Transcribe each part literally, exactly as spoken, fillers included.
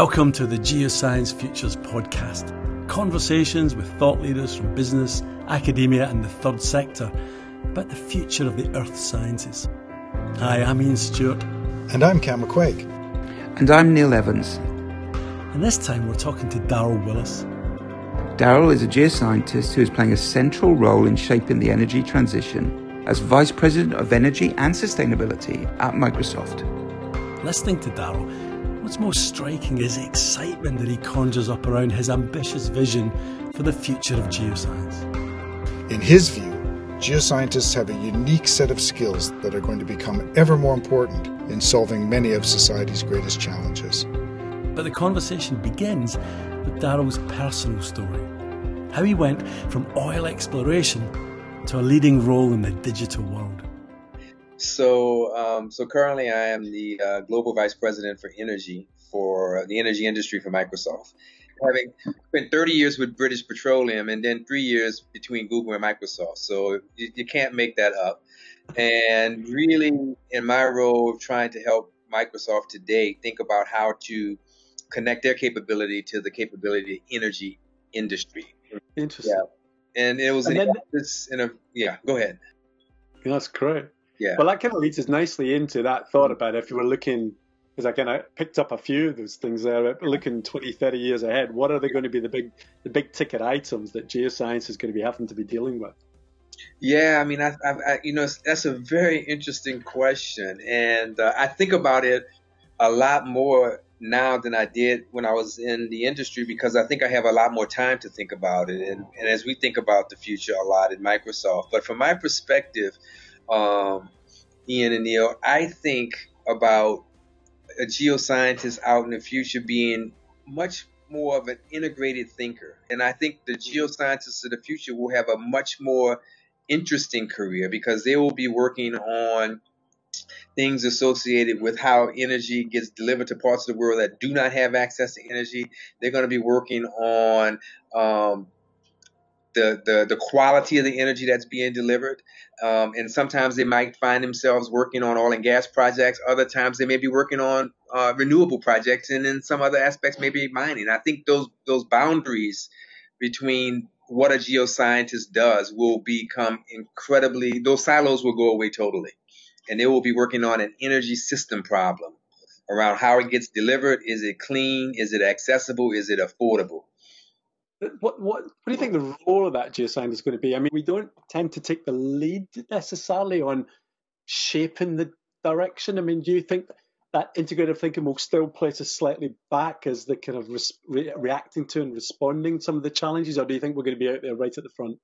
Welcome to the Geoscience Futures podcast. Conversations with thought leaders from business, academia and the third sector about the future of the earth sciences. Hi, I'm Ian Stewart. And I'm Cam McQuaig. And I'm Neil Evans. And this time we're talking to Daryl Willis. Daryl is a geoscientist who is playing a central role in shaping the energy transition as Vice President of Energy and Sustainability at Microsoft. Listening to Daryl, what's most striking is the excitement that he conjures up around his ambitious vision for the future of geoscience. In his view, geoscientists have a unique set of skills that are going to become ever more important in solving many of society's greatest challenges. But the conversation begins with Daryl's personal story, how he went from oil exploration to a leading role in the digital world. So, um, so currently I am the uh, Global Vice President for Energy for the energy industry for Microsoft. Having spent thirty years with British Petroleum and then three years between Google and Microsoft. So you, you can't make that up. And really in my role of trying to help Microsoft today think about how to connect their capability to the capability of the energy industry. Interesting. Yeah. And it was and an then, office in a, yeah, go ahead. That's great. Yeah. Well, that kind of leads us nicely into that thought about if you were looking, because I kind of picked up a few of those things there, looking twenty, thirty years ahead, what are they going to be the big the big ticket items that geoscience is going to be having to be dealing with? Yeah, I mean, I, I, I you know, that's a very interesting question. And uh, I think about it a lot more now than I did when I was in the industry, because I think I have a lot more time to think about it. And, and as we think about the future a lot at Microsoft, but from my perspective, um, Ian and Neil, I think about a geoscientist out in the future being much more of an integrated thinker. And I think the geoscientists of the future will have a much more interesting career because they will be working on things associated with how energy gets delivered to parts of the world that do not have access to energy. They're going to be working on um, the, the the quality of the energy that's being delivered. Um, and sometimes they might find themselves working on oil and gas projects. Other times they may be working on uh, renewable projects. And in some other aspects, maybe mining. I think those those boundaries between what a geoscientist does will become incredibly, those silos will go away totally. And they will be working on an energy system problem around how it gets delivered. Is it clean? Is it accessible? Is it affordable? What, what, what do you think the role of that geoscientist is going to be? I mean, we don't tend to take the lead necessarily on shaping the direction. I mean, do you think that integrative thinking will still place us slightly back as the kind of re- reacting to and responding to some of the challenges, or do you think we're going to be out there right at the front?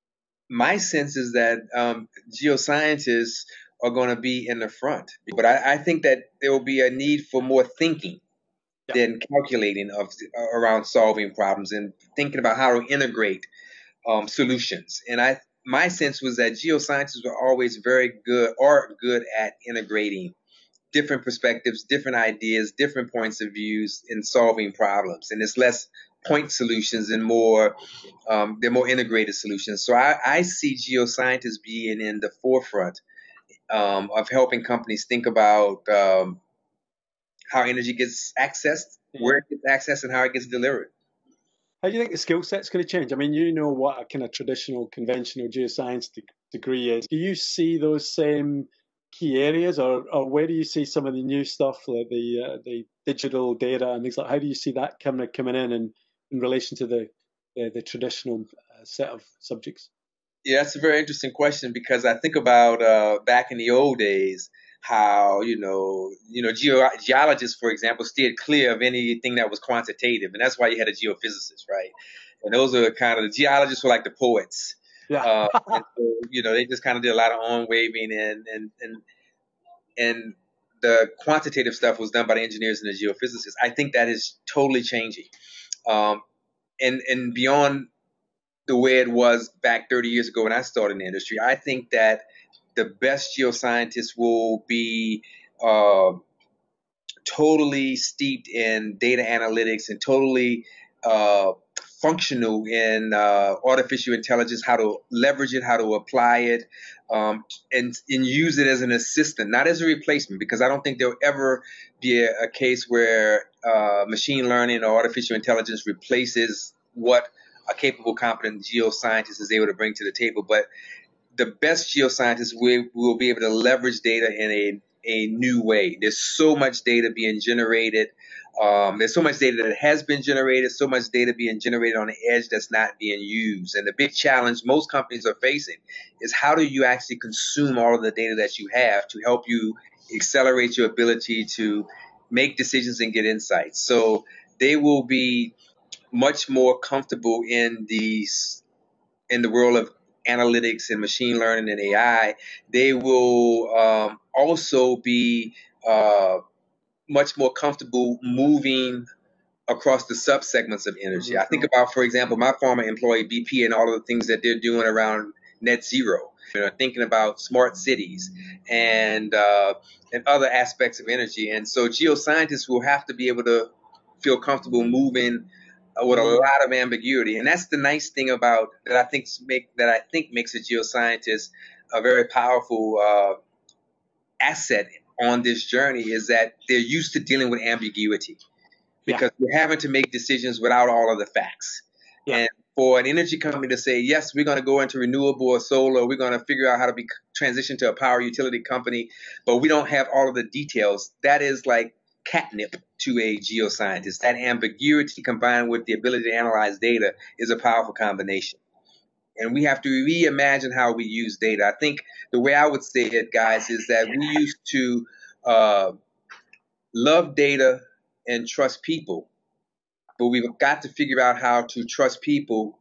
My sense is that um, geoscientists are going to be in the front, but I, I think that there will be a need for more thinking yeah. than calculating of uh, around solving problems and thinking about how to integrate um, solutions. And I, my sense was that geoscientists were always very good or good at integrating different perspectives, different ideas, different points of views in solving problems. And it's less point solutions and more, um, they're more integrated solutions. So I, I see geoscientists being in the forefront um, of helping companies think about um, how energy gets accessed, where it gets accessed, and how it gets delivered. How do you think the skill set's going to change? I mean, you know what a kind of traditional, conventional geoscience de- degree is. Do you see those same key areas, or, or where do you see some of the new stuff, like the uh, the digital data and things like? How do you see that coming coming in in, in relation to the the, the traditional uh, set of subjects? Yeah, that's a very interesting question because I think about uh, back in the old days, how, you know, you know, geo- geologists, for example, steered clear of anything that was quantitative. And that's why you had a geophysicist, right? And those are kind of, the geologists were like the poets. Yeah. uh, and so, you know, they just kind of did a lot of arm waving and, and, and, and the quantitative stuff was done by the engineers and the geophysicists. I think that is totally changing. Um, and, and beyond the way it was back thirty years ago when I started in the industry, I think that the best geoscientists will be uh, totally steeped in data analytics and totally uh, functional in uh, artificial intelligence, how to leverage it, how to apply it, um, and, and use it as an assistant, not as a replacement, because I don't think there'll ever be a, a case where uh, machine learning or artificial intelligence replaces what a capable, competent geoscientist is able to bring to the table. But the best geoscientists will, will be able to leverage data in a, a new way. There's so much data being generated. Um, there's so much data that has been generated, so much data being generated on the edge that's not being used. And the big challenge most companies are facing is how do you actually consume all of the data that you have to help you accelerate your ability to make decisions and get insights. So they will be much more comfortable in these in the world of analytics and machine learning and A I. They will um, also be uh, much more comfortable moving across the subsegments of energy. Mm-hmm. I think about, for example, my former employee B P and all of the things that they're doing around net zero. You know, thinking about smart cities and uh, and other aspects of energy. And so geoscientists will have to be able to feel comfortable moving uh, with a lot of ambiguity. And that's the nice thing about that I think make that I think makes a geoscientist a very powerful uh, asset on this journey, is that they're used to dealing with ambiguity, because yeah. we're having to make decisions without all of the facts. Yeah. And for an energy company to say, yes, we're going to go into renewable or solar, we're going to figure out how to be transition to a power utility company, but we don't have all of the details, that is like catnip to a geoscientist. That ambiguity combined with the ability to analyze data is a powerful combination. And we have to reimagine how we use data. I think the way I would say it, guys, is that we used to uh, love data and trust people, but we've got to figure out how to trust people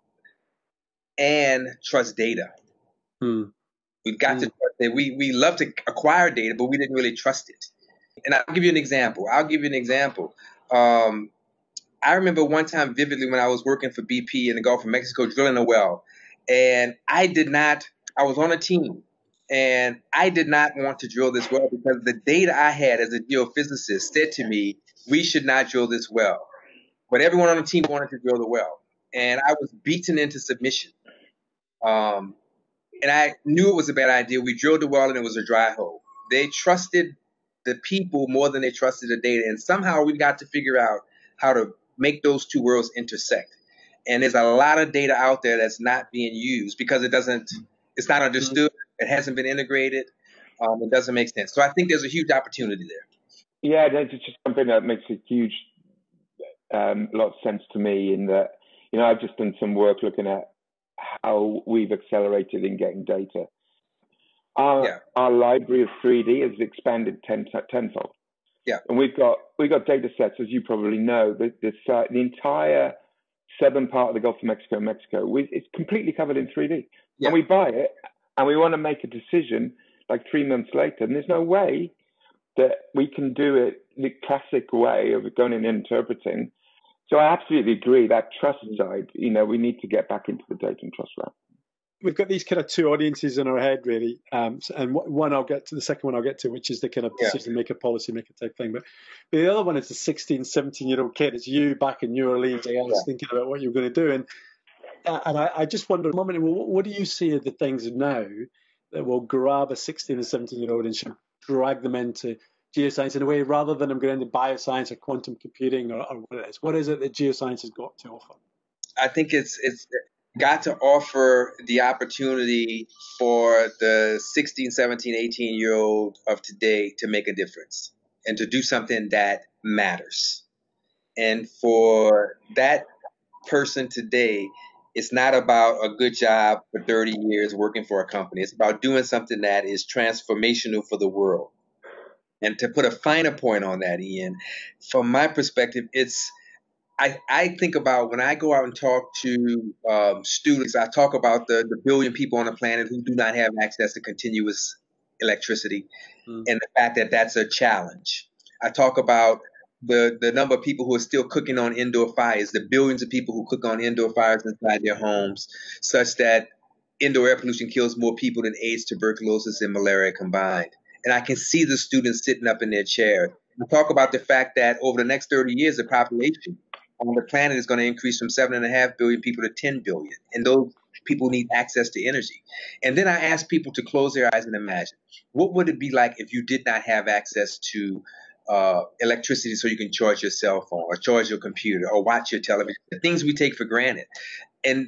and trust data. Hmm. We've got hmm. to trust it. We, we love to acquire data, but we didn't really trust it. And I'll give you an example. I'll give you an example. Um, I remember one time vividly when I was working for B P in the Gulf of Mexico drilling a well. And I did not, I was on a team, and I did not want to drill this well because the data I had as a geophysicist said to me, we should not drill this well. But everyone on the team wanted to drill the well. And I was beaten into submission. Um, and I knew it was a bad idea. We drilled the well and it was a dry hole. They trusted the people more than they trusted the data. And somehow we got to figure out how to make those two worlds intersect. And there's a lot of data out there that's not being used because it doesn't, it's not understood. It hasn't been integrated. Um, it doesn't make sense. So I think there's a huge opportunity there. Yeah, that's just something that makes a huge um, lot of sense to me in that, you know, I've just done some work looking at how we've accelerated in getting data. Our, yeah. our library of three D has expanded ten, tenfold. Yeah. And we've got, we've got data sets, as you probably know, the, the, the entire southern part of the Gulf of Mexico, Mexico, we, it's completely covered in three D. Yeah. And we buy it, and we want to make a decision like three months later, and there's no way that we can do it the classic way of going and interpreting. So I absolutely agree that trust side, you know, we need to get back into the data and trust realm. We've got these kind of two audiences in our head, really. Um, and one I'll get to, the second one I'll get to, which is the kind of decision maker, policy maker type thing. But, but the other one is the sixteen, seventeen year old kid. It's you back in New Orleans, I was yeah. thinking about what you're going to do. And uh, and I, I just wonder, moment, well, what, what do you see as the things now that will grab a sixteen or seventeen year old and should drag them into geoscience in a way, rather than them going into bioscience or quantum computing or, or what it is? What is it that geoscience has got to offer? I think it's it's got to offer the opportunity for the sixteen, seventeen, eighteen year old of today to make a difference and to do something that matters. And for that person today, it's not about a good job for thirty years working for a company. It's about doing something that is transformational for the world. And to put a finer point on that, Ian, from my perspective, it's I, I think about when I go out and talk to um, students, I talk about the, the billion people on the planet who do not have access to continuous electricity mm. and the fact that that's a challenge. I talk about the, the number of people who are still cooking on indoor fires, the billions of people who cook on indoor fires inside their homes, such that indoor air pollution kills more people than AIDS, tuberculosis, and malaria combined. And I can see the students sitting up in their chair. I talk about the fact that over the next thirty years, the population on the planet is going to increase from seven and a half billion people to ten billion. And those people need access to energy. And then I ask people to close their eyes and imagine, what would it be like if you did not have access to uh, electricity so you can charge your cell phone or charge your computer or watch your television, the things we take for granted. And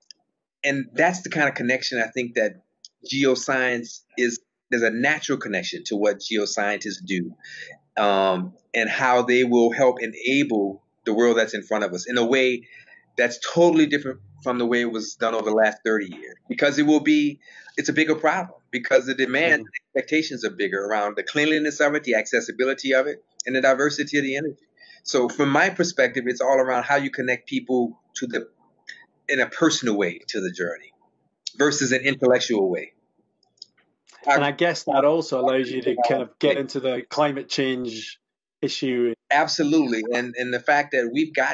and that's the kind of connection I think that geoscience is. There's a natural connection to what geoscientists do um, and how they will help enable the world that's in front of us in a way that's totally different from the way it was done over the last thirty years, because it will be, it's a bigger problem because the demand mm-hmm. expectations are bigger around the cleanliness of it, the accessibility of it, and the diversity of the energy. So from my perspective, it's all around how you connect people to the, in a personal way to the journey versus an intellectual way. And I guess that also allows you to kind of get into the climate change issue. Absolutely. And and the fact that we've got,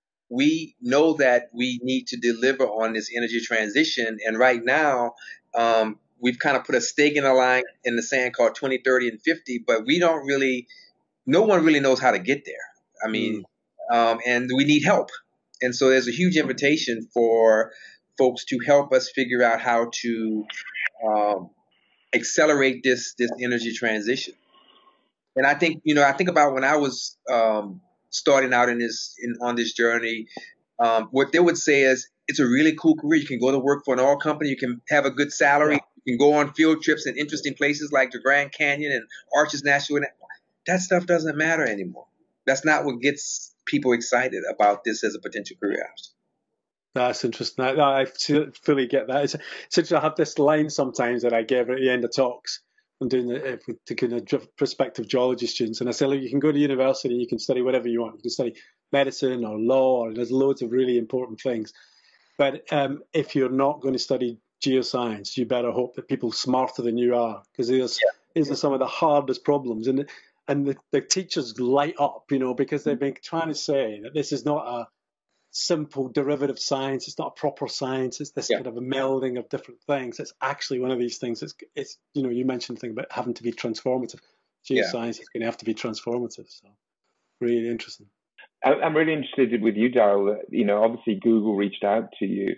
we know that we need to deliver on this energy transition. And right now, um, we've kind of put a stake in the line in the sand called twenty thirty and fifty, but we don't really, no one really knows how to get there. I mean, mm. um, and we need help. And so there's a huge invitation for folks to help us figure out how to um, accelerate this this energy transition. And I think, you know, I think about when I was um, starting out in this in on this journey, um, what they would say is it's a really cool career. You can go to work for an oil company, you can have a good salary, you can go on field trips in interesting places like the Grand Canyon and Arches National. That stuff doesn't matter anymore. That's not what gets people excited about this as a potential career option. That's interesting. I, I fully get that. It's, it's interesting. I have this line sometimes that I give at the end of talks. I'm doing it to kind of prospective geology students, and I say, look, you can go to university, you can study whatever you want. You can study medicine or law, or there's loads of really important things. But um, if you're not going to study geoscience, you better hope that people smarter than you are, because these, yeah. these are some of the hardest problems. And and the, the teachers light up, you know, because they've been trying to say that this is not a simple derivative science. It's not a proper science. It's this yeah. kind of a melding of different things. It's actually one of these things. It's, it's you know, you mentioned the thing about having to be transformative. Geoscience yeah. is going to have to be transformative. So really interesting. I'm really interested with you, Daryl. You know, obviously Google reached out to you.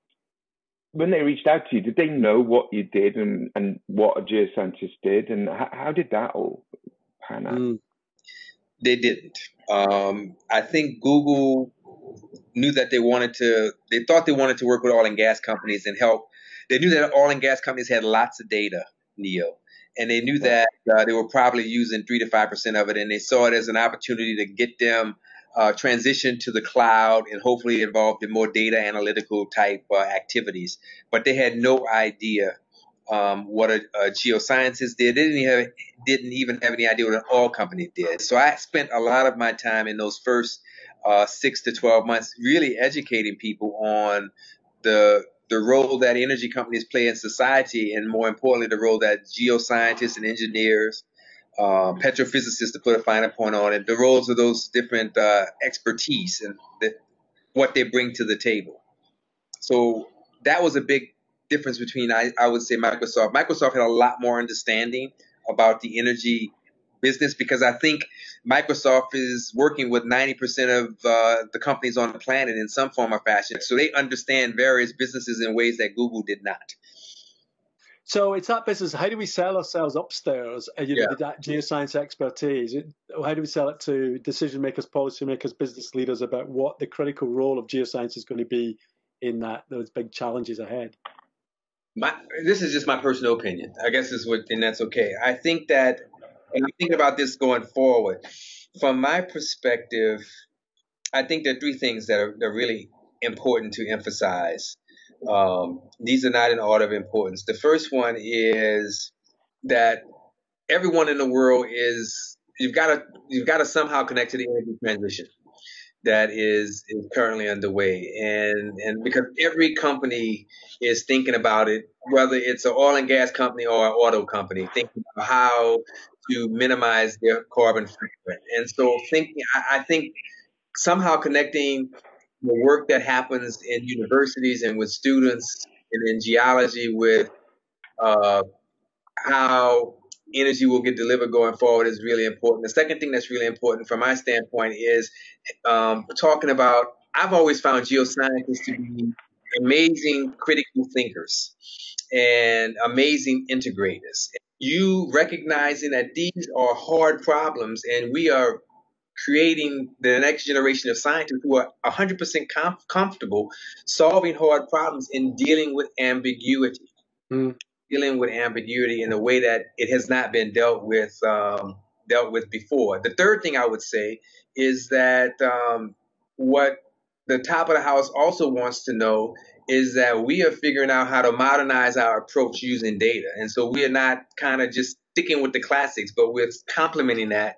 When they reached out to you, did they know what you did and, and what a geoscientist did? And how, how did that all pan out? Mm. They didn't. Um, I think Google knew that they wanted to, they thought they wanted to work with oil and gas companies and help. They knew that oil and gas companies had lots of data, Neil, and they knew that uh, they were probably using three to five percent of it, and they saw it as an opportunity to get them uh, transitioned to the cloud and hopefully involved in more data analytical type uh, activities. But they had no idea um, what a, a geoscientist did. They didn't even, have, didn't even have any idea what an oil company did. So I spent a lot of my time in those first Uh, six to twelve months, really educating people on the the role that energy companies play in society, and more importantly, the role that geoscientists and engineers, uh, petrophysicists, to put a finer point on it, the roles of those different uh, expertise and the, what they bring to the table. So that was a big difference between, I, I would say, Microsoft. Microsoft had a lot more understanding about the energy business, because I think Microsoft is working with ninety percent of uh, the companies on the planet in some form or fashion. So they understand various businesses in ways that Google did not. So it's that business. How do we sell ourselves upstairs? Uh, you know, yeah. that geoscience expertise. It, how do we sell it to decision makers, policy makers, business leaders about what the critical role of geoscience is going to be in that those big challenges ahead? My, this is just my personal opinion. I guess is what, and that's okay. I think that. And I'm thinking about this going forward. From my perspective, I think there are three things that are, that are really important to emphasize. Um, these are not in order of importance. The first one is that everyone in the world is, you've got to you've got to somehow connect to the energy transition that is, is currently underway. And, and because every company is thinking about it, whether it's an oil and gas company or an auto company, thinking about how to minimize their carbon footprint. And so thinking, I, I think somehow connecting the work that happens in universities and with students and in geology with uh, how energy will get delivered going forward is really important. The second thing that's really important from my standpoint is um, talking about, I've always found geoscientists to be amazing critical thinkers and amazing integrators. You recognizing that these are hard problems, and we are creating the next generation of scientists who are one hundred percent com- comfortable solving hard problems and dealing with ambiguity. Mm. Dealing with ambiguity in a way that it has not been dealt with um, dealt with before. The third thing I would say is that um, what the top of the house also wants to know is that we are figuring out how to modernize our approach using data. And so we are not kind of just sticking with the classics, but we're complementing that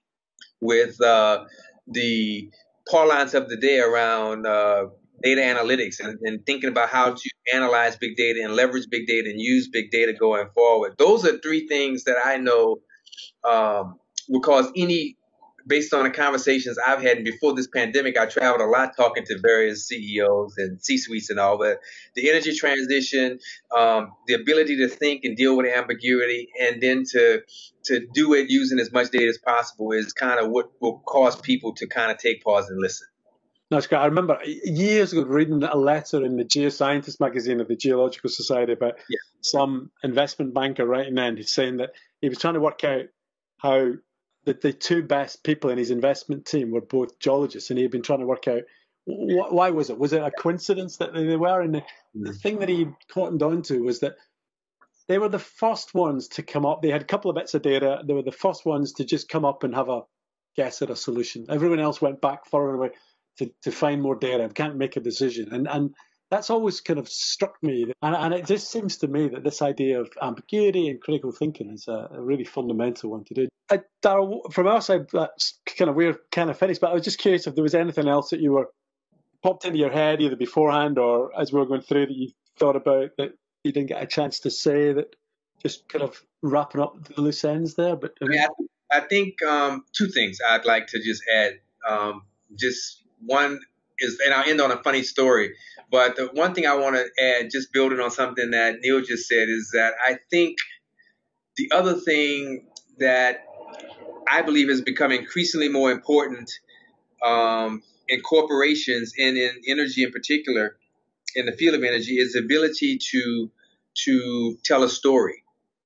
with uh, the parlance of the day around uh, data analytics and, and thinking about how to analyze big data and leverage big data and use big data going forward. Those are three things that I know um, will cause any, based on the conversations I've had. And before this pandemic, I traveled a lot talking to various C E Os and C-suites and all, but the energy transition, um, the ability to think and deal with ambiguity, and then to to do it using as much data as possible is kind of what will cause people to kind of take pause and listen. That's great. I remember years ago reading a letter in the Geoscientist magazine of the Geological Society about yeah. some investment banker writing in, saying that he was trying to work out how the, the two best people in his investment team were both geologists, and he had been trying to work out wh- why was it? Was it a coincidence that they were? And the, the thing that he cottoned on to was that they were the first ones to come up. They had a couple of bits of data. They were the first ones to just come up and have a guess at a solution. Everyone else went back further away to, to find more data, can't make a decision. And and that's always kind of struck me. And, and it just seems to me that this idea of ambiguity and critical thinking is a, a really fundamental one to do. Uh, Darryl, from our side, that's kind of we're kind of finished, but I was just curious if there was anything else that you were popped into your head either beforehand or as we were going through that you thought about that you didn't get a chance to say, that just kind of wrapping up the loose ends there. But I, mean, yeah, I think um, two things I'd like to just add. Um, just one is, and I'll end on a funny story, but the one thing I want to add, just building on something that Neil just said, is that I think the other thing that I believe has become increasingly more important um, in corporations and in energy in particular, in the field of energy, is the ability to to tell a story.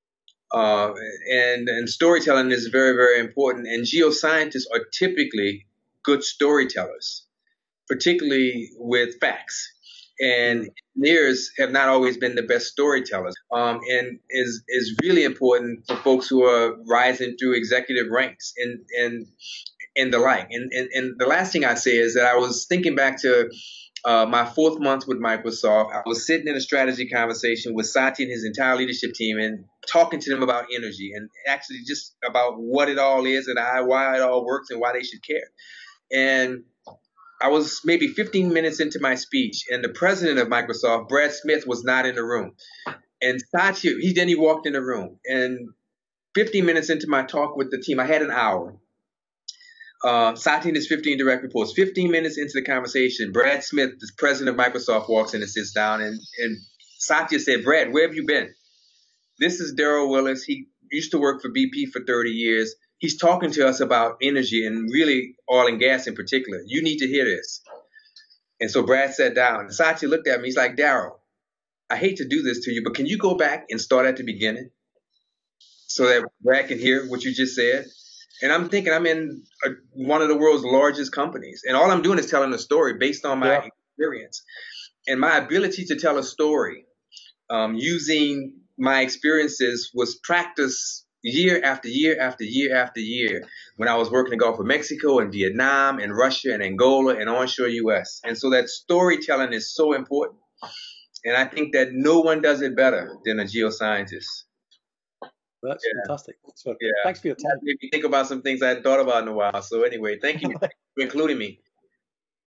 Uh, and, and storytelling is very, very important. And geoscientists are typically good storytellers, particularly with facts. And engineers have not always been the best storytellers. Um, and is is really important for folks who are rising through executive ranks and and and the like. And, and and the last thing I say is that I was thinking back to Uh, my fourth month with Microsoft. I was sitting in a strategy conversation with Satya and his entire leadership team and talking to them about energy and actually just about what it all is and I, why it all works and why they should care. And I was maybe fifteen minutes into my speech, and the president of Microsoft, Brad Smith, was not in the room. And Satya, he then he walked in the room. And fifteen minutes into my talk with the team, I had an hour. Uh, Satya and his fifteen direct reports. fifteen minutes into the conversation, Brad Smith, the president of Microsoft, walks in and sits down. And, and Satya said, "Brad, where have you been? This is Darryl Willis. He used to work for B P for thirty years. He's talking to us about energy and really oil and gas in particular. You need to hear this." And so Brad sat down. And Satya looked at me. He's like, "Darryl, I hate to do this to you, but can you go back and start at the beginning so that Brad can hear what you just said?" And I'm thinking I'm in a, one of the world's largest companies. And all I'm doing is telling a story based on my yeah. experience. And my ability to tell a story um, using my experiences was practiced year after year after year after year when I was working in the Gulf of Mexico and Vietnam and Russia and Angola and onshore U S. And so that storytelling is so important. And I think that no one does it better than a geoscientist. That's yeah. fantastic. So, yeah. Thanks for your time. That made me think about some things I hadn't thought about in a while. So anyway, thank you for including me.